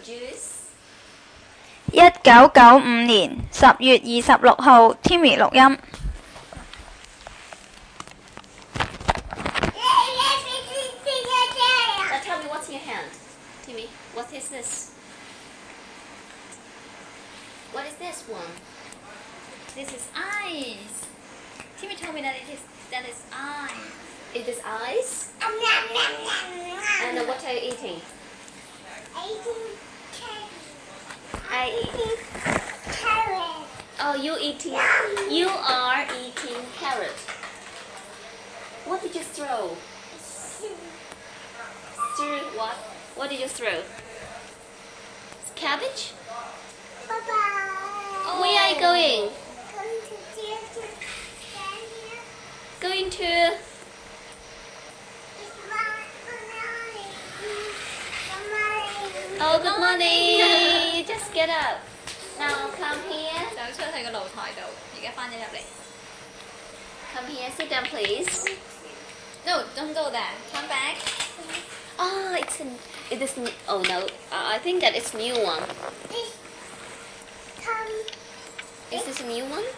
produce? 1995年10月26號 Timmy 錄音。 Now tell me what's in your hand, Timmy. What is this? What is this one? This is ice. Timmy told me that that is ice. Is this ice? And what are you eating? Carrot. Oh, you are eating carrot. What did you throw? What? What did you throw? Cabbage? Bye-bye. Where are you going? Going to... Oh, good morning. You just get up. Now come here. 想出去個露台度，而家翻咗入嚟。 Come here. Sit down, please. No, don't go there. Come back. Oh, it is. Oh no. I think that it's new one. Is this a new one?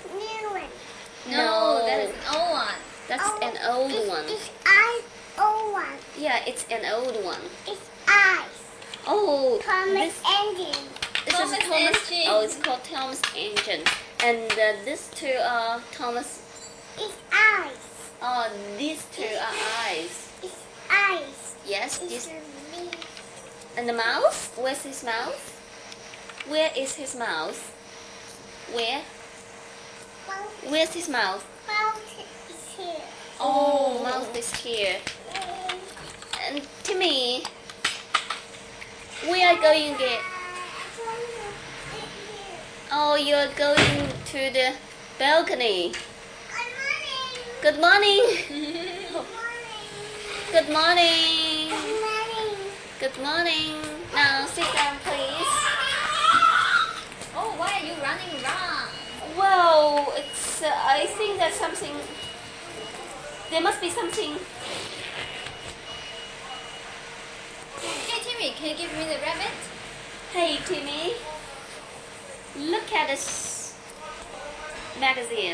No, that is an old one. That's an old one. It's old one. Yeah, it's an old one. It's ice. Oh, Thomas engine. this is Thomas Thomas. engine. Oh, it's called Thomas engine. And these two are Thomas. It's ice. Oh, these two are eyes. It's ice. Yes, It's this. a leaf. And the mouth? Where's his mouth? Where is his mouth? Where? Where's his mouth? Mouth is here. Oh, mouth is here. And Timmy, we are going again. Oh, you're going to the balcony. Good morning. Good morning. Good morning. Now sit down, please. Oh, why are you running around? Well, it's. I think that something. There must be something. Hey Timmy, can you give me the rabbit? Hey, Timmy. Look at this magazine.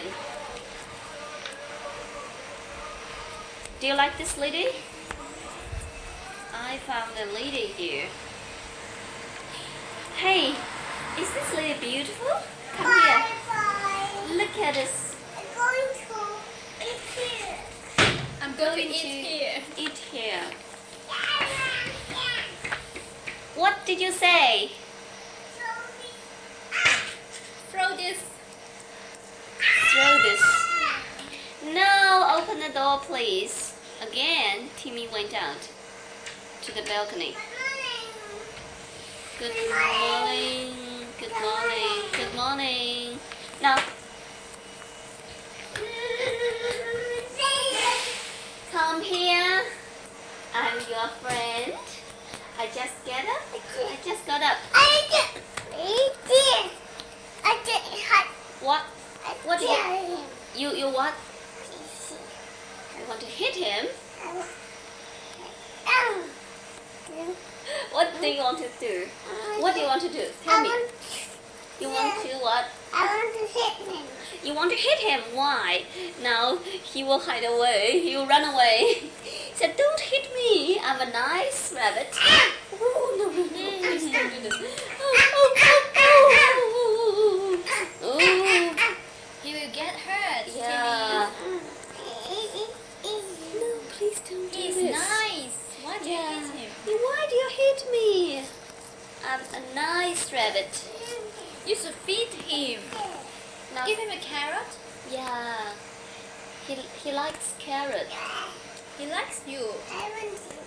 Do you like this lady? I found a lady here. Hey, is this lady beautiful? Come here. Look at this. I'm going to Going eat to here. eat here. What did you say? Throw this. Throw this. No, open the door, please. Again, Timmy went out to the balcony. Good morning. Good morning. Good morning. Now, come here. I'm your friend. I just get up. I just got up. What? What do you what? You want to hit him? What do you want to do? What do you want to do? Tell me. You want to what? I want to hit him. You want to hit him? Why? Now he will hide away. He will run away. He said, "Don't hit me. I'm a nice rabbit." Oh, no, no, no. Please don't do this. Oh. He will get hurt. Yeah. Timmy. No, please don't do He's this. nice. Why do you Yeah. hit him? Why do you hit me? I'm a nice rabbit. You should feed him. Now, Give him a carrot. yeah. He likes carrot. He likes you. I want to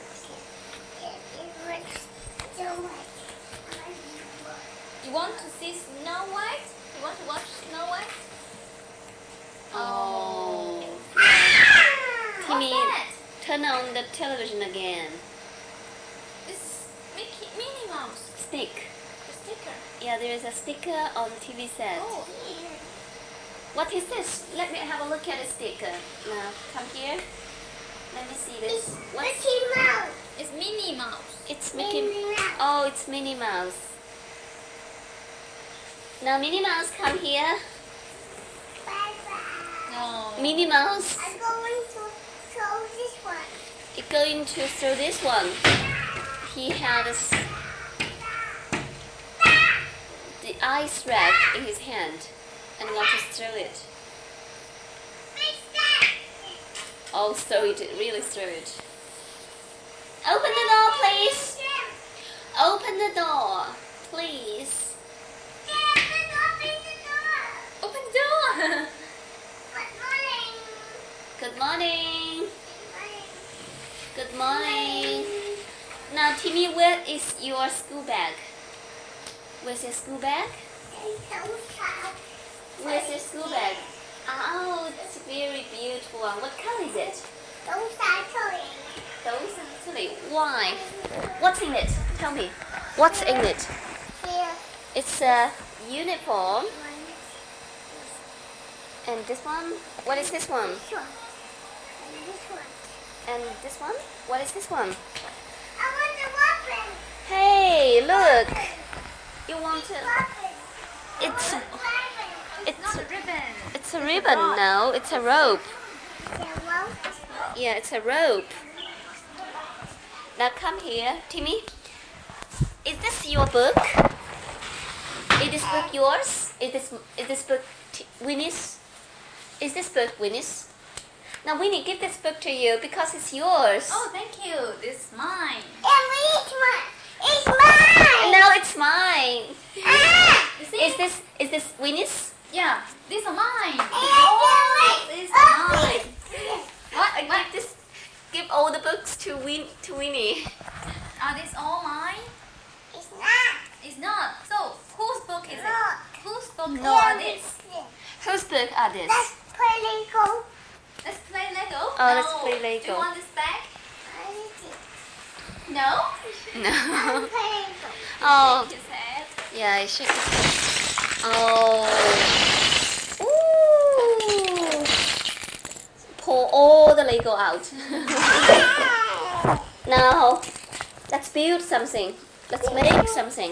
so much. You want to see Snow White? You want to watch Snow White? Oh. What's Timmy, that? turn on the television again. It's Minnie Mouse. Stick. The sticker. Yeah, there is a sticker on TV set. Oh. What is this? Let me have a look at the sticker. Now, come here. Let me see this. What's Mickey Mouse. It's Minnie Mouse. It's Mickey. Minnie Mouse. Oh, it's Minnie Mouse. Now Minnie Mouse, come here. Bye-bye. No. Minnie Mouse, I'm going to show this one. you're going to throw this one. He has the ice wrap in his hand and wants to throw it. Oh, throw it, really throw it. Open the door, please. Open the door, please. Open the door. Good morning. Good morning. Now, Timmy, where is your school bag? Where's your school bag? Where's your school bag? Oh, it's a very beautiful one. What color is it? Those actually. Why? What's in it? Tell me. What's in it? It's a uniform. And this one? What is this one? And this one? What is this one? Hey, look. You want to... It's It's not a ribbon. it's a ribbon now. It's a rope. Yeah, it's a rope. Now come here, Timmy. Is this your book? Is this book yours? Is this book Winnie's? Is this book Winnie's? Now Winnie, give this book to you because it's yours. Oh, thank you. This is mine. It's mine! No, it's mine. You see? Is this Winnie's? Yeah, these are mine. These Oh, are mine. What? Give all the books to Winnie. Are these all mine? It's not. It's not. So, whose book is it? Whose book No. are these? Whose book are this? Let's play Lego. Let's play Lego. Oh, no. let's play Lego. Do you want this back? No. No. Play Lego. Oh, His head. yeah, I should. Oh. Ooh. Pour all the Lego out. Now, let's build something. Let's make something.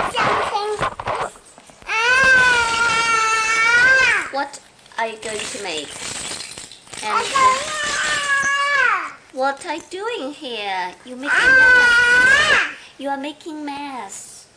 What are you going to make? And what are you doing here? You are making mess.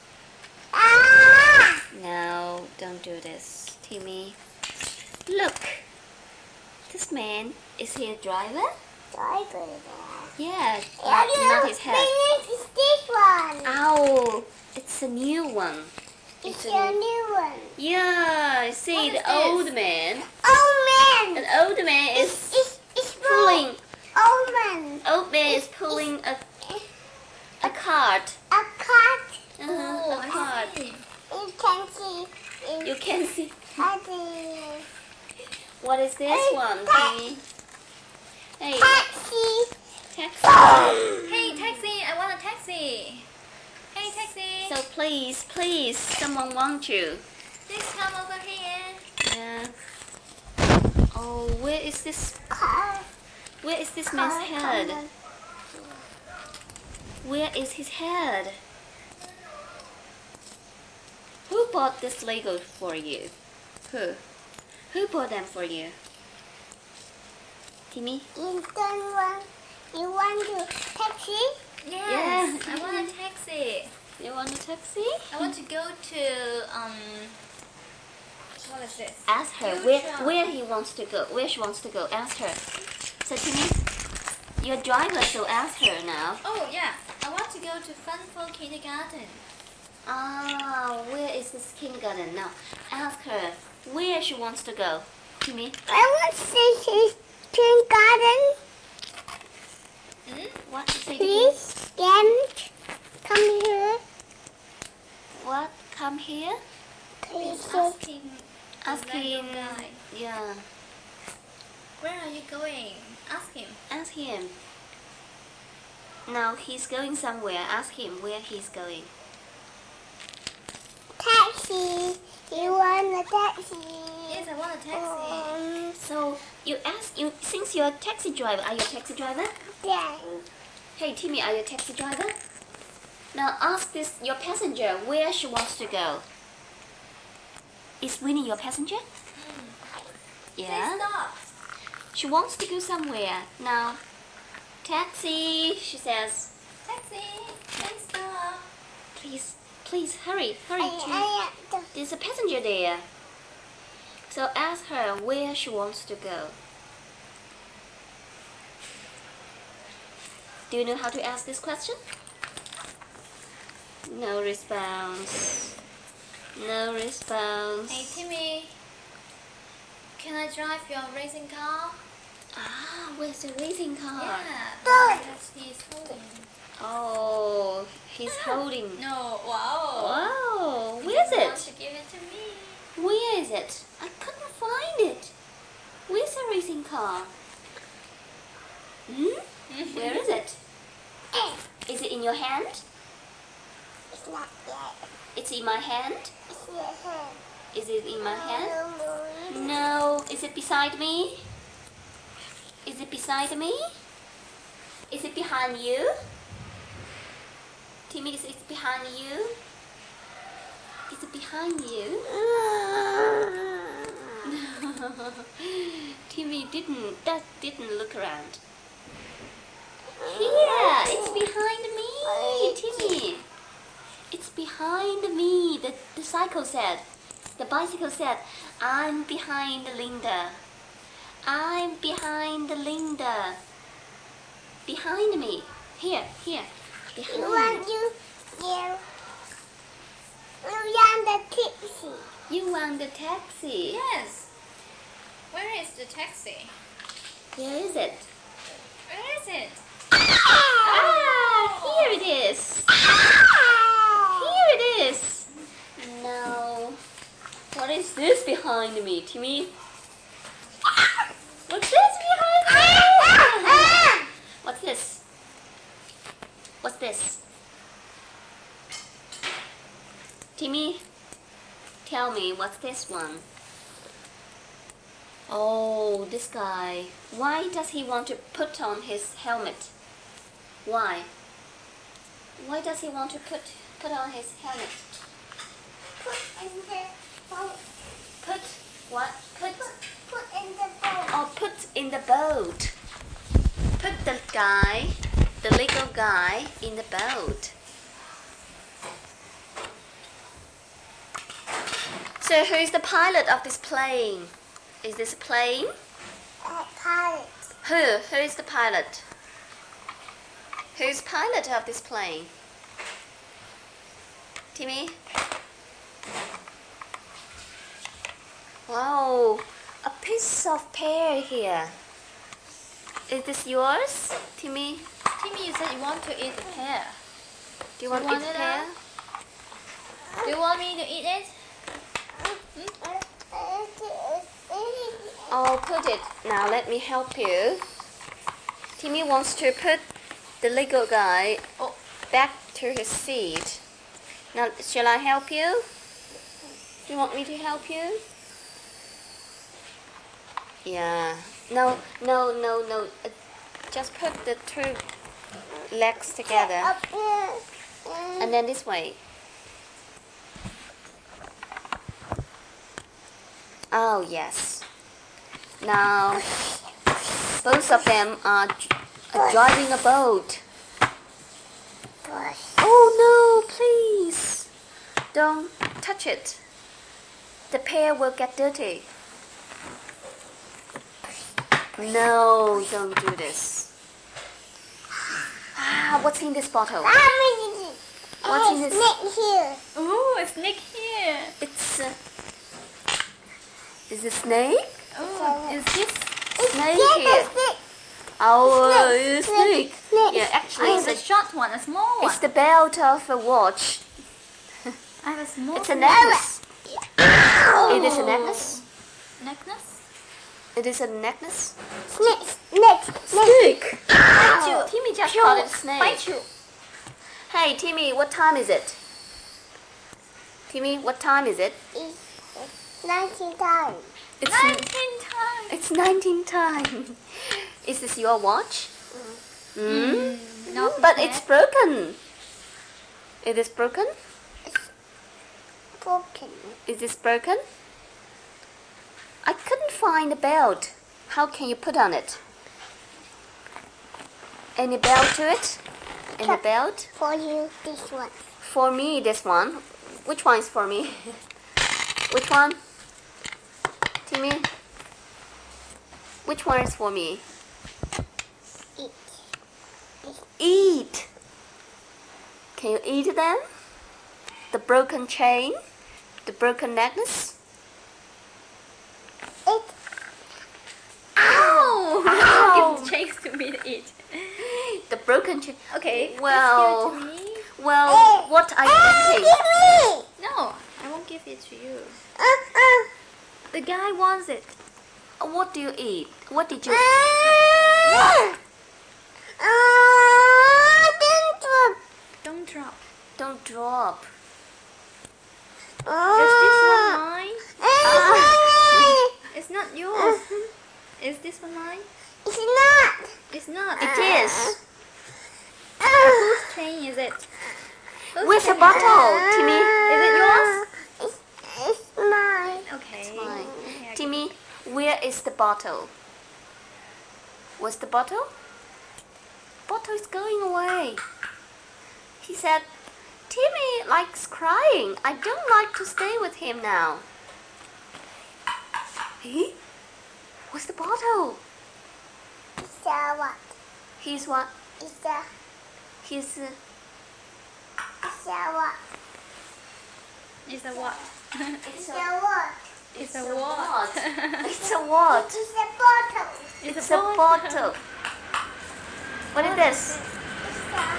No, don't do this, Timmy. Look, this man, is he a driver? Yeah, not his head. It's this one. Ow, it's a new one. It's a new one. Yeah, I see What is the old man. Oh man! An old man is It's pulling. Oh man! Old man is pulling a cart. A cat. Oh, A cart. I see. You can see. You can see. Taxi. What is this Hey, one, taxi. Timmy? Hey, Taxi. taxi. Hey, taxi! I want a taxi. Hey, taxi! So please, someone wants you. Please come over here. Yeah. Oh, where is this Car. man's head? Where is his head? Who bought this Lego for you? Who? Who bought them for you? Timmy? You don't want. You want to taxi? Yes, I want a taxi. You want a taxi? I want to go to what is this? Ask her where he wants to go. Where she wants to go. Ask her. So Timmy, you're a driver, so ask her now. Oh yeah, I want to go to Funful Kindergarten. Ah, where is this kindergarten now? Ask her where she wants to go. Timmy, I want to see his kindergarten. what is it? Please, then come here. What? Come here? Please. Asking Ask the Lego him. guy. Yeah, Where are you going? Ask him. ask him. Now he's going somewhere. Ask him where he's going. Taxi. You want a taxi? Yes, I want a taxi. So you ask you since you're a taxi driver. Are you a taxi driver? Then. Hey Timmy, are you a taxi driver? Now ask this your passenger where she wants to go. Is Winnie your passenger? Yeah. Please stop. She wants to go somewhere. Now, taxi, she says. Taxi, please stop. Please hurry. There's a passenger there. So ask her where she wants to go. Do you know how to ask this question? No response. No response. Hey Timmy, can I drive your racing car? Ah, where's the racing car? Yeah, because he's holding. Oh, he's holding. No, wow. Wow, He where is doesn't want it? to give it to me. Where is it? I couldn't find it. Where's the racing car? Where is it? Is it in your hand? It's not yet. It's in my hand? It's your hand. Is it in my hand? No. Is it beside me? Is it beside me? Is it behind you? Timmy, is it behind you? Is it behind you? Timmy didn't look around. Here, it's behind me, Timmy. It's behind me. The cycle said. The bicycle said, I'm behind Linda. I'm behind Linda. Behind me. Here. Behind You want the taxi. You want the taxi. Yes. Where is the taxi? Where is it? Where is it? Ah, here it is. Here it is. No. What is this behind me, Timmy? What's this behind me? What's this? What's this? Timmy, tell me, what's this one? Oh, this guy. Why does he want to put on his helmet? Why? Why does he want to put on his helmet? Put in the boat. Put what? Put in the boat. Oh, put in the boat. Put the Lego guy in the boat. So who's the pilot of this plane? Is this a plane? Pilot. Who is the pilot? Who's pilot of this plane? Timmy? Wow, a piece of pear here. Is this yours, Timmy? Timmy, you said you want to eat the pear. Do you want to want eat it pear? Do you want me to eat it? I'll put it. Now let me help you. Timmy wants to put the Lego guy back to his seat. Now, shall I help you? Do you want me to help you? Yeah. No. Just put the two legs together. Up here. And then this way. Oh, yes. Now, both of them are driving a boat. Oh, no, please. Don't touch it. The pear will get dirty. No, don't do this. Ah, what's in this bottle? What's in this? Snake here. Ooh, a snake here. It's is it snake? Oh, is this? Snake here. Oh, it's snake. Yeah, actually, I have a short one, a small one. it's the belt of a watch. I have a small It's a necklace. It is a necklace. necklace. It is a necklace. Snake. Timmy just called it snake. Bite you. Hey, Timmy, what time is it? Timmy, what time is it? It's 19 times. It's 19 times. It's 19 time. Is this your watch? Not But it's broken. It is broken? Broken. Is this broken? I couldn't find the belt. How can you put on it? Any belt to it? Any belt? For you, this one. For me, this one. Which one is for me? Which one? Timmy? Which one is for me? Eat. Eat. Can you eat them? The broken chain? The broken necklace? Eat. Ow! Give the chase to me to eat. The broken chain. Okay. Well, let's give it to me. well, what are you thinking? Give me. No, I won't give it to you. The guy wants it. What do you eat? What did you? Don't drop. Don't drop. Is this one mine? It's not yours. Is this one mine? It's not. It's not. It is. Whose chain is it? Whose Where's the chain bottle, Timmy? Is it yours? It's mine. Okay. It's mine. Okay, I Timmy, where is the bottle? Where's the bottle? Bottle is going away. He said, Timmy likes crying. I don't like to stay with him now. He? Where's the bottle? It's a what? He's what? It's a He's what? It's a what? It's a what? It's a what? It's a what? It's a bottle. It's a bottle. What is this? It's a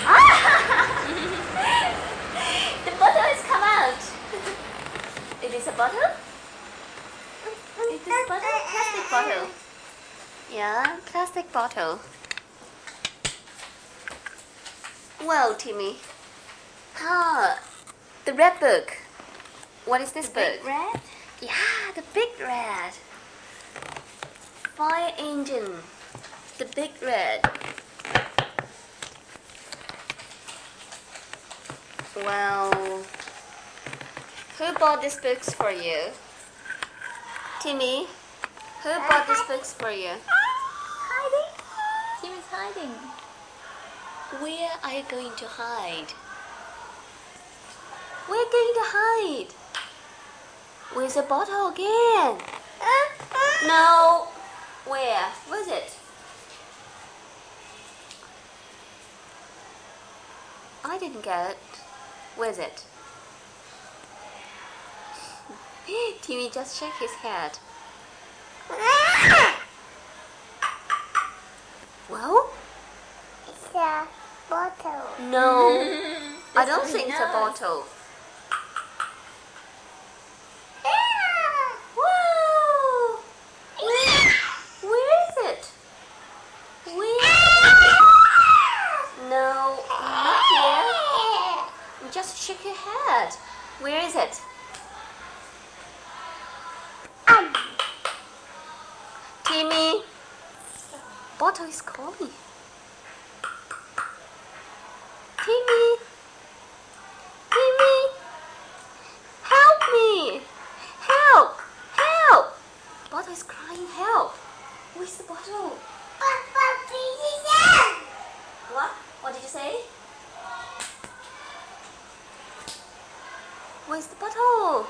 The bottle has come out. It is a bottle? It is a bottle? Plastic bottle. Yeah, plastic bottle. Well, Timmy. The red book. What is this book? Big red? Yeah, the big red. Fire engine. The big red. Well, who bought these books for you? Timmy, who bought these books for you? Hiding? Tim is hiding. Where are you going to hide? We're going to hide. Where's the bottle again? No. Where? Where's it? I didn't get it. Where's it? Timmy just shook his head. Well? It's a bottle. No. I don't That's think it's a enough. bottle. Whoa! Where is it? Where? No, not here. You just shook your head. Where is it? Timmy, bottle is calling. Timmy, Timmy, help me! Help! Help! Bottle is crying. Help! Where's the bottle? What? What did you say? Where's the bottle?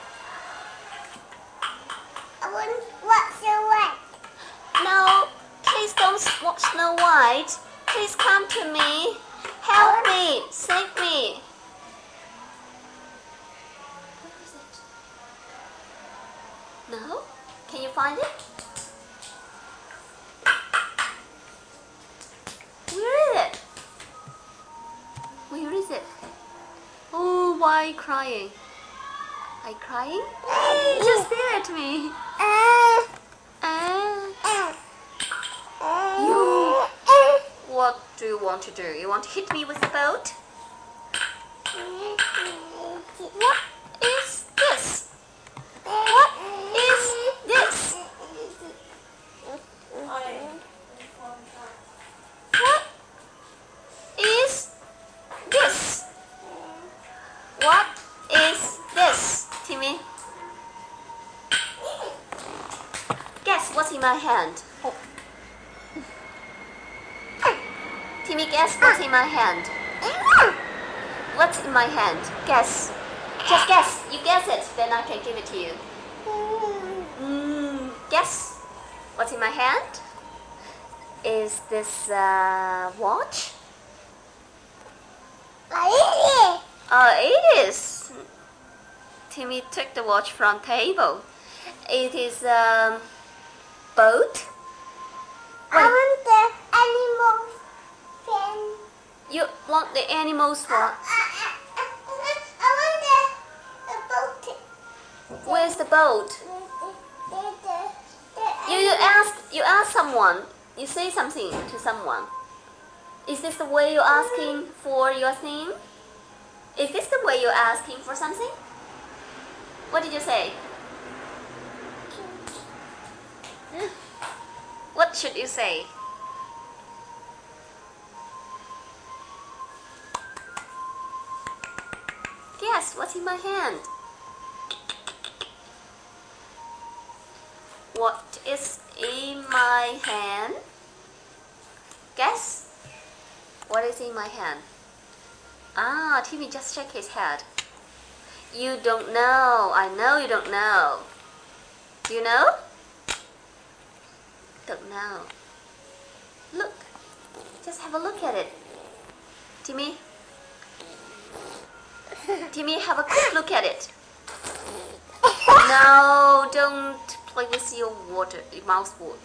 I want what's the what? No, please don't watch Snow White. Please come to me. Help me. Save me. Where is it? No? Can you find it? Where is it? Where is it? Oh, why are you crying? Are you crying? Just stare at me. You. What do you want to do? You want to hit me with the boat? What is this? What is this? What is in my hand? Oh. Timmy, guess what's in my hand? What's in my hand? Guess. Just guess. You guess it, then I can give it to you. Guess. What's in my hand? Is this watch? It is. Timmy took the watch from table. It is boat. I want the animal fan. You want the animals what? I want the boat. Where's the boat? You ask someone. You say something to someone. Is this the way you're asking for your thing? Is this the way you're asking for something? What did you say? What should you say? Guess what's in my hand? What is in my hand? Guess. What is in my hand? Timmy just shook his head. You don't know. I know you don't know. Do you know? Don't know. Look. Just have a look at it. Timmy. Timmy, have a quick look at it. No, don't play with your water, your mouth water.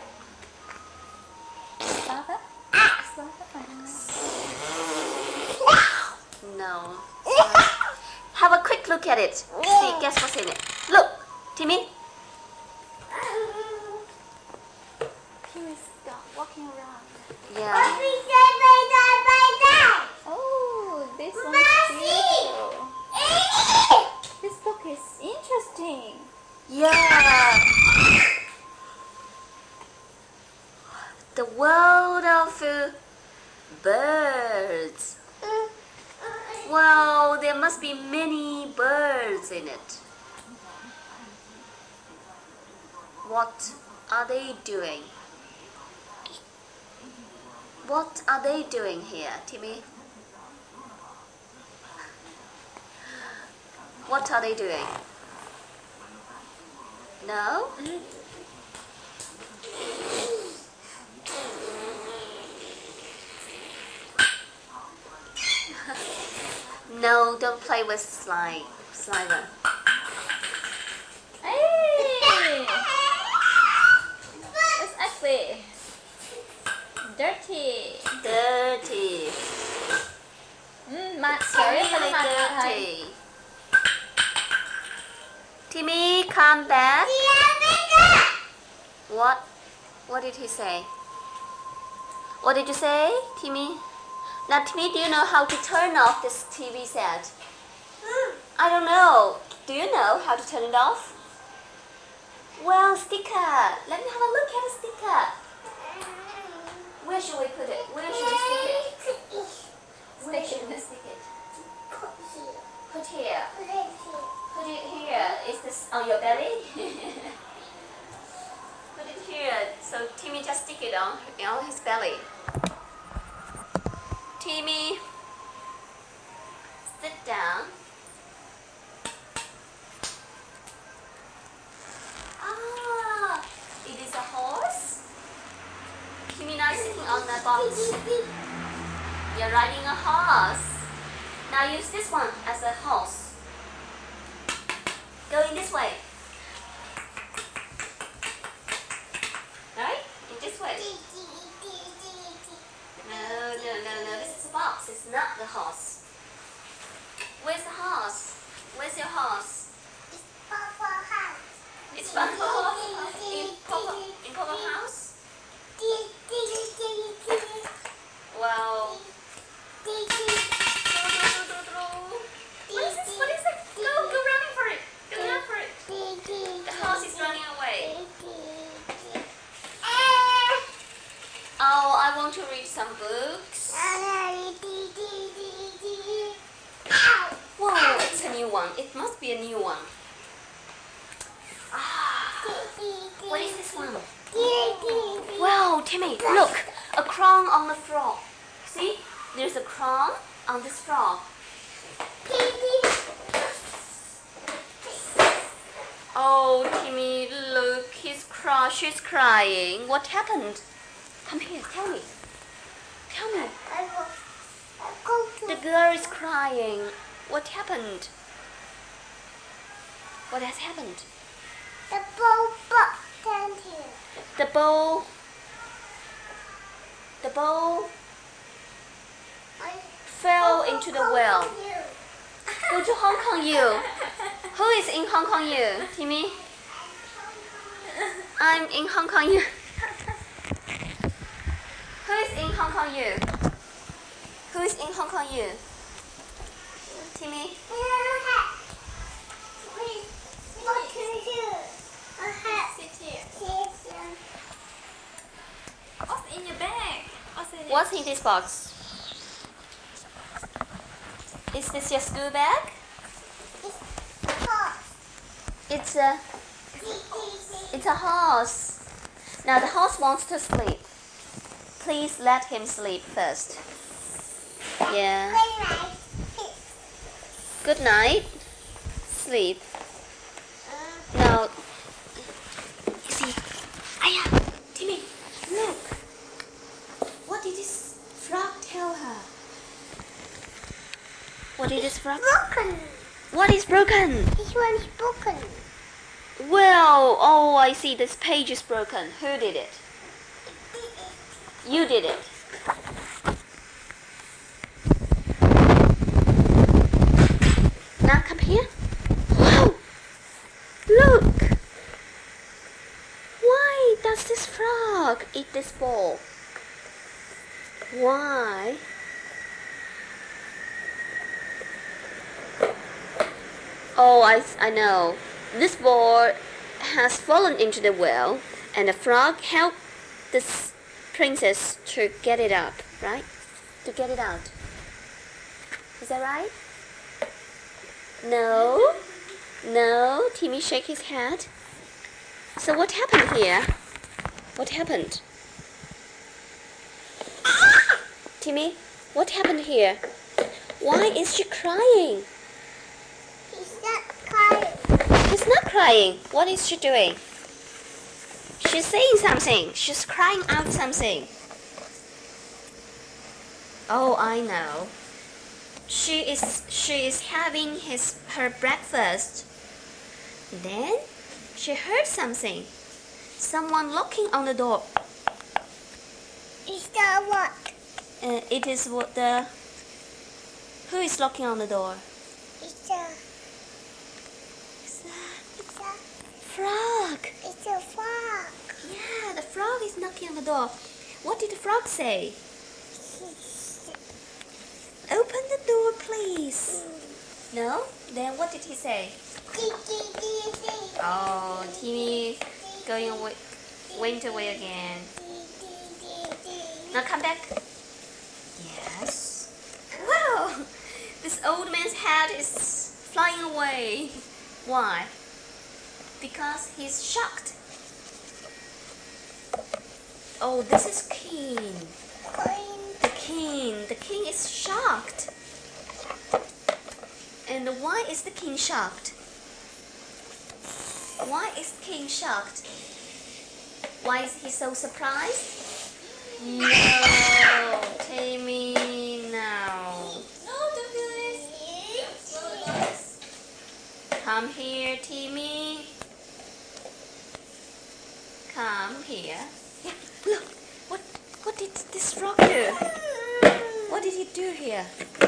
No. Have a quick look at it. See, guess what's in it. Look, Timmy. Timmy's walking around. Yeah. Oh, this one's beautiful. This book is interesting. Yeah. The world of birds. Wow, there must be many birds in it. What are they doing? What are they doing here, Timmy? What are they doing? No? No, don't play with slimer. Hey! It's actually dirty. Dirty. Really dirty. Timmy, come back. What? What did he say? What did you say, Timmy? Now, Timmy, do you know how to turn off this TV set? I don't know. Do you know how to turn it off? Well, sticker. Let me have a look at the sticker. Where should we put it? Where should we stick it? Where should we stick it? Put here. Put it here. Is this on your belly? Put it here. So Timmy just stick it on his belly. Timmy, sit down. It is a horse. Timmy now sitting on the box. You're riding a horse. Now use this one as a horse. Go in this way. Right? In this way. No. This is a box. It's not the horse. Where's the horse? Where's your horse? It's Papa in Papa house? Wow. What is it? Go running for it. Go run for it. The horse is running away. Oh, I want to read some books. Whoa, it's a new one. It must be a new one. What is this one? Timmy, look, a crown on the frog. See, there's a crown on this frog. Oh, Timmy, look, she's crying. What happened? Come here, tell me. Tell me. The girl is crying. What happened? What has happened? The bowl stand here. The bowl fell into the well. Go to Hong Kong U. Who is in Hong Kong U? Timmy? I'm in Hong Kong U. Who is in Hong Kong U? Who is in Hong Kong U? Timmy? What to do? Sit here. What's in your bag? What's in this box? Is this your school bag? It's a horse. Now the horse wants to sleep. Please let him sleep first. Yeah. Good night. Sleep. Now, you see, Aya, Timmy, look. What did this frog tell her? What did this frog? Broken. What is broken? This one's broken. Well, oh, I see. This page is broken. Who did it? You did it. Now come here. Wow! Look! Why does this frog eat this ball? Why? Oh, I know. This ball has fallen into the well, and the frog helped this princess to get it up, right? To get it out. Is that right? No? No? Timmy shake his head. So what happened here? What happened? Timmy, what happened here? Why is she crying? He's not crying. She's not crying. What is she doing? She's saying something. She's crying out something. Oh, I know. She is having her breakfast. Then she heard something. Someone knocking on the door. Is that what? It is what the. Who is knocking on the door? It's a Frog. It's a frog. Yeah, the frog is knocking on the door. What did the frog say? Open the door, please. No? Then what did he say? Oh, Timmy going away, went away again. Now come back. Yes. Wow! This old man's head is flying away. Why? Because he's shocked. Oh, this is king. The king is shocked. And why is the king shocked? Why is the king shocked? Why is he so surprised? No, Timmy, no. No, don't do this. Come here, Timmy. Come here. Yeah, look, what did this frog do? What did he do here?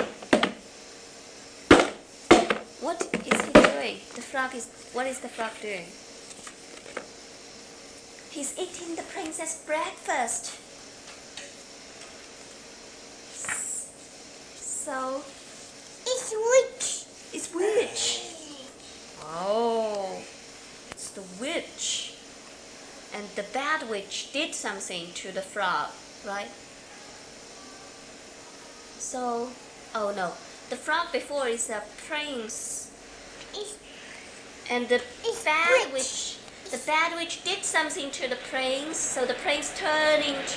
What is he doing? What is the frog doing? He's eating the princess' breakfast. So, It's witch. it's witch. Oh, it's the witch. And the bad witch did something to the frog, right? So, oh no, the frog before is a prince. And the bad witch did something to the prince, so the prince turned into